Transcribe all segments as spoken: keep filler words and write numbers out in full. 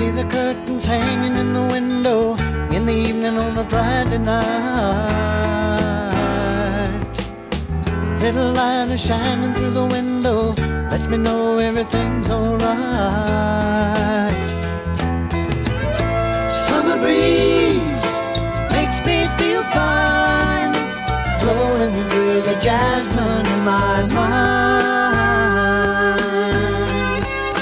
See the curtains hanging in the window in the evening on a Friday night. Little light is shining through the window, lets me know everything's alright. Summer breeze makes me feel fine, blowing through the jasmine in my mind.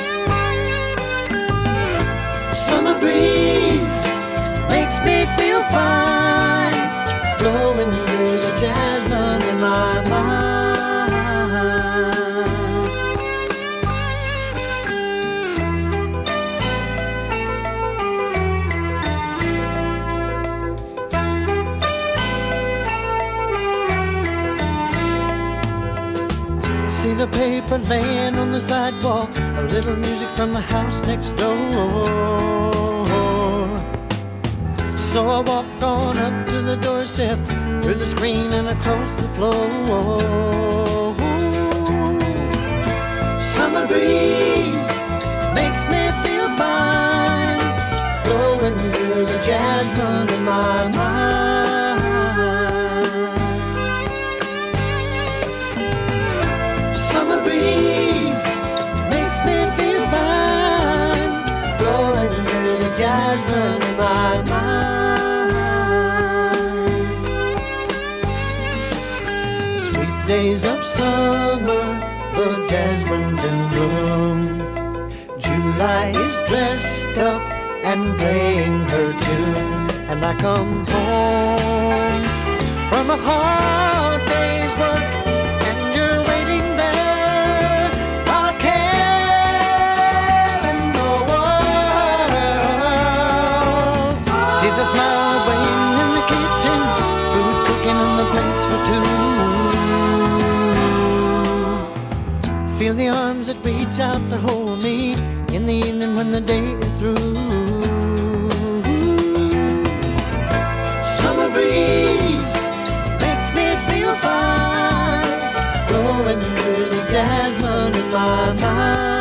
Summer breeze makes me feel fine, blowing through the jasmine in my mind. See the paper laying on the sidewalk, a little music from the house next door. So I walk on up to the doorstep, through the screen and across the floor. Summer breeze makes me feel fine, blowing through the jasmine in my mind. Summer breeze makes me feel fine, blowing through the jasmine in my mind. Sweet days of summer, the jasmine's in bloom. July is dressed up and playing her tune, and I come home from a hard day's work, and you're waiting there, not a care in the world. See the smile waiting in the kitchen, food cooking on the plates for two. Feel the arms that reach out to hold me in the evening when the day is through. Summer breeze makes me feel fine, blowing through the jasmine in my mind.